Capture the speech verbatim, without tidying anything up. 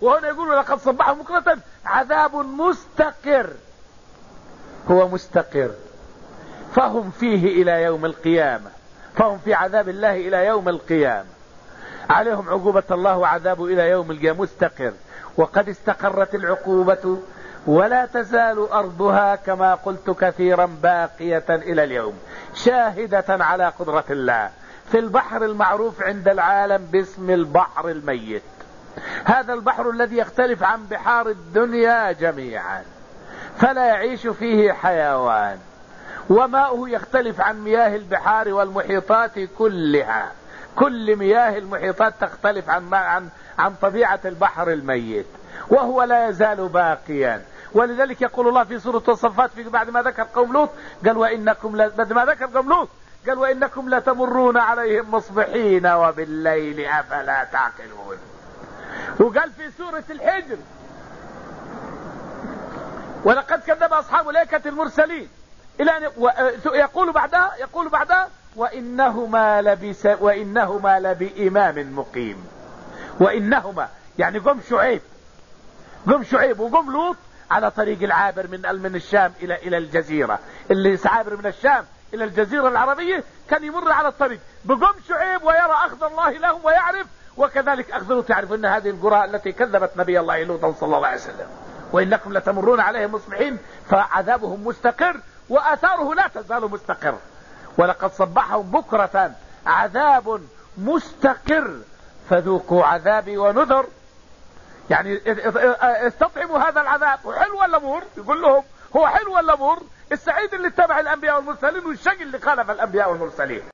وهنا يقول لقد صبحهم بكرة عذاب مستقر، هو مستقر، فهم فيه إلى يوم القيامة، فهم في عذاب الله إلى يوم القيامة، عليهم عقوبة الله وعذابه إلى يوم القيامة مستقر. وقد استقرت العقوبة ولا تزال أرضها كما قلت كثيرا باقية إلى اليوم شاهدة على قدرة الله في البحر المعروف عند العالم باسم البحر الميت. هذا البحر الذي يختلف عن بحار الدنيا جميعا، فلا يعيش فيه حيوان، وماؤه يختلف عن مياه البحار والمحيطات كلها، كل مياه المحيطات تختلف عن عن عن طبيعة البحر الميت، وهو لا يزال باقيا. ولذلك يقول الله في سورة الصفات في بعد ما ذكر قوم لوط قال وإنكم ل... بعد ما ذكر قوم لوط قال وإنكم لتمرون عليهم مصبحين وبالليل أفلا تعقلون. وقال في سورة الحجر ولقد كذب أصحاب الأيكة المرسلين إلى أن و... يقول بعدها يقول بعدها وإنهما لبس وإنهما لبإمام مقيم. وإنهما يعني قوم شعيب، قوم شعيب وقوم لوط على طريق العابر من من الشام إلى إلى الجزيرة، اللي عابر من الشام إلى الجزيرة العربية كان يمر على الطريق بقوم شعيب ويرى أخذ الله لهم ويعرف، وكذلك أخذ لوط يعرف أن هذه القرى التي كذبت نبي الله لوطا صلى الله عليه وسلم. وإنكم لتمرون عليهم مصبحين فعذابهم مستقر وآثاره لا تزال مستقر. ولقد صبحهم بكرة عذاب مستقر فذوقوا عذابي ونذر. يعني استطعموا هذا العذاب، حلو ولا مر؟ يقول لهم هو حلو ولا مر؟ السعيد اللي اتبع الأنبياء والمرسلين والشقي اللي خالف الأنبياء والمرسلين.